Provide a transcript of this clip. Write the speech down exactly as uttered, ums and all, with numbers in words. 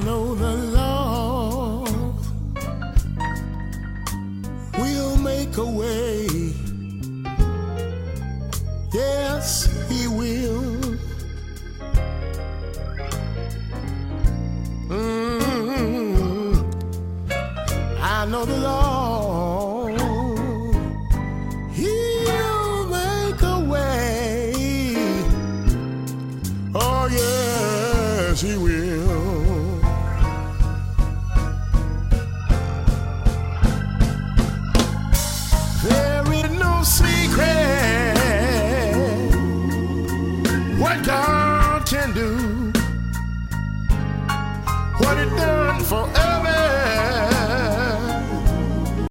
know the Lord will make a way. Yes, He will. Mm-hmm. I know the Lord, He'll make a way. Oh, yes, He will. There is no secret what God can do, what He done for us.